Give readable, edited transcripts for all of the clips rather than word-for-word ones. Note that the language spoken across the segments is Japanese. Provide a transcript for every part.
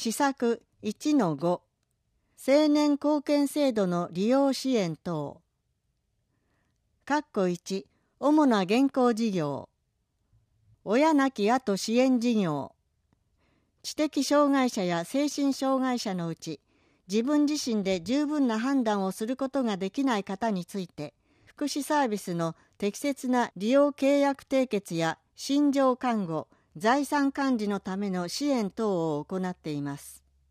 施策 1-5 青年貢献制度の利用支援等。1主な現行事業。親亡き後支援事業。知的障害者や精神障害者のうち、自分自身で十分な判断をすることができない方について、福祉サービスの適切な利用契約締結や心情看護、財産管理のための支援等を行っています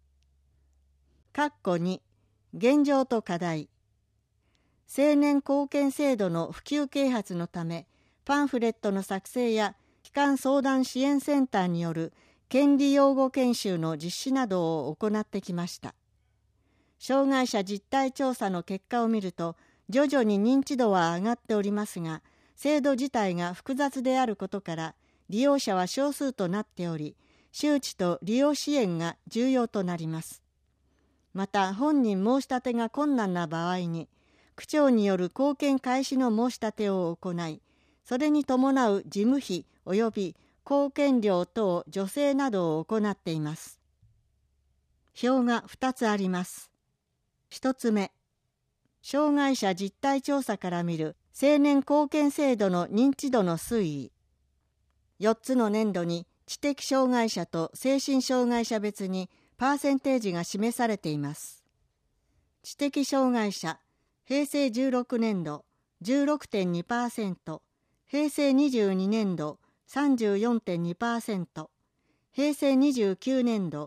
。2現状と課題。青年貢献制度の普及啓発のため、パンフレットの作成や基幹相談支援センターによる権利擁護研修の実施などを行ってきました。障害者実態調査の結果を見ると、徐々に認知度は上がっておりますが、制度自体が複雑であることから、利用者は少数となっており、周知と利用支援が重要となります。また、本人申し立てが困難な場合に、区長による貢献開始の申し立てを行い、それに伴う事務費及び貢献料等助成などを行っています。表が2つあります。1つ目、障害者実態調査から見る青年貢献制度の認知度の推移。4つの年度に知的障害者と精神障害者別にパーセンテージが示されています。知的障害者、平成16年度 16.2%、平成22年度 34.2%、平成29年度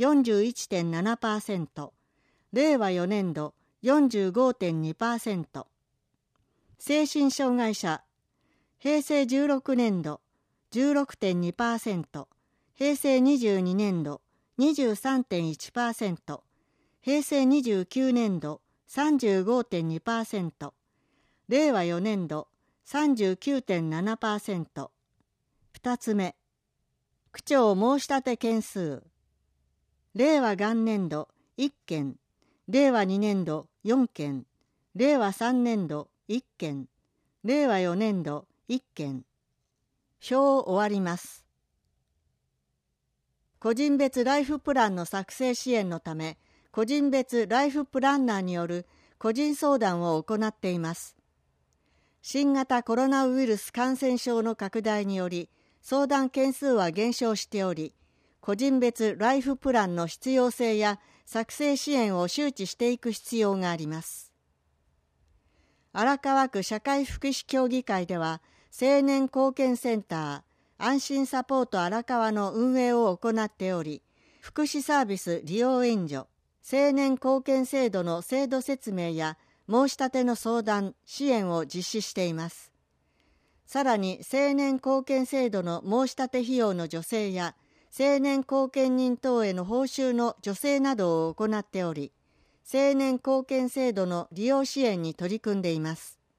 41.7%、令和4年度 45.2%。精神障害者、平成16年度 16.2%、平成22年度 23.1%、平成29年度 35.2%、令和4年度 39.7%。2つ目、区長申し立て件数。令和元年度1件、令和2年度4件、令和3年度1件、令和4年度1件。表を終わります。個人別ライフプランの作成支援のため、個人別ライフプランナーによる個人相談を行っています。新型コロナウイルス感染症の拡大により、相談件数は減少しており、個人別ライフプランの必要性や作成支援を周知していく必要があります。荒川区社会福祉協議会では、青年貢献センター、安心サポート荒川の運営を行っており、福祉サービス利用援助、青年貢献制度の制度説明や申し立ての相談、支援を実施しています。さらに青年貢献制度の申し立て費用の助成や青年貢献人等への報酬の助成などを行っており、青年貢献制度の利用支援に取り組んでいます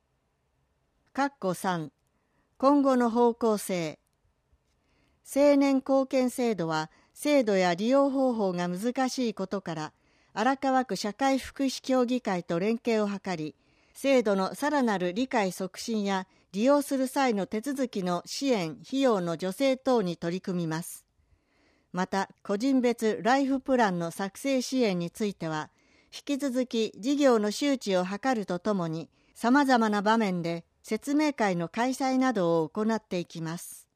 。3、今後の方向性。青年貢献制度は制度や利用方法が難しいことから、荒川区社会福祉協議会と連携を図り、制度のさらなる理解促進や利用する際の手続きの支援・費用の助成等に取り組みます。また、個人別ライフプランの作成支援については、引き続き事業の周知を図るとともに、様々な場面で説明会の開催などを行っていきます。